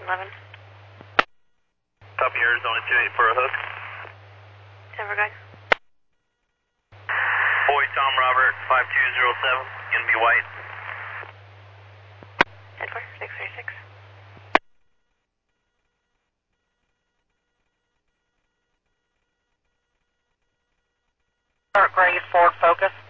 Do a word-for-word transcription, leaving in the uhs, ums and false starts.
eleven. Copy Arizona two eight for a hook. Denver guide. Boy Tom Robert five two zero seven, gonna be white. Denver six three six. Grade Ford Focus.